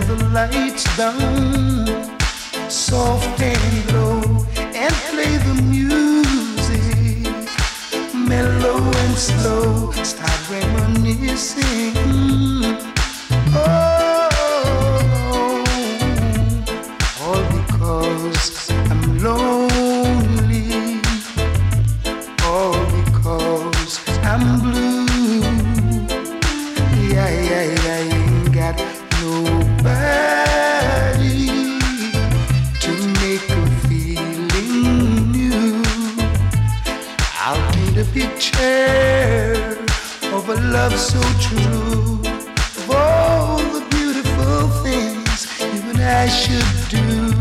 the lights down, soft and low, and play the music, mellow and slow, start reminiscing. Oh, all because I'm lonely, all because I'm blue. Yeah, I ain't got nobody to make a feeling new. I'll paint a picture of a love so true, of all the beautiful things you and I should do.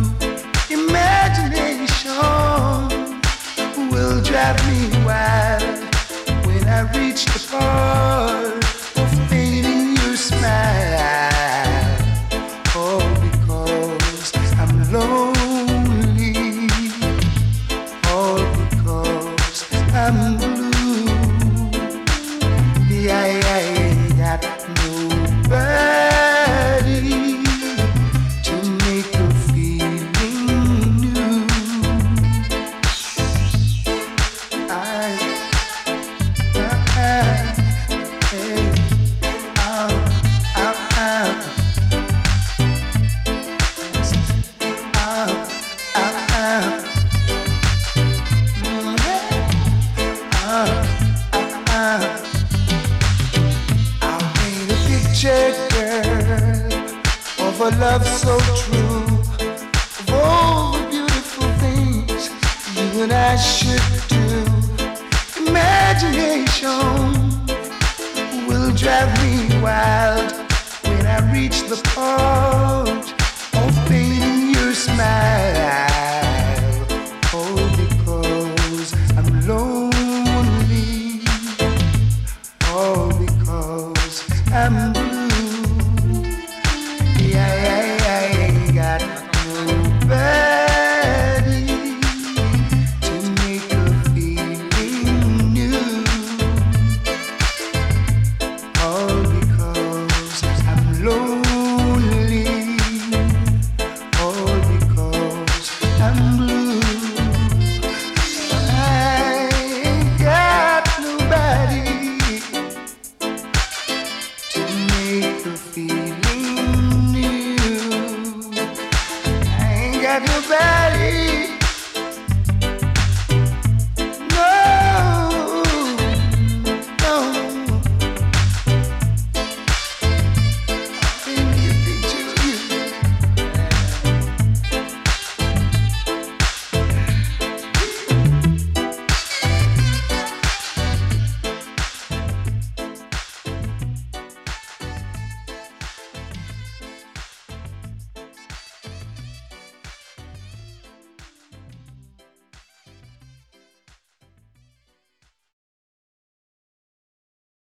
Imagination will drive me wild when I reach the part of painting your smile. All because I'm lonely, all because I'm blue. Yeah, I ain't got nobody to make a feeling new. Girl, of a love so true, of all the beautiful things you and I should do. Imagination will drive me wild when I reach the part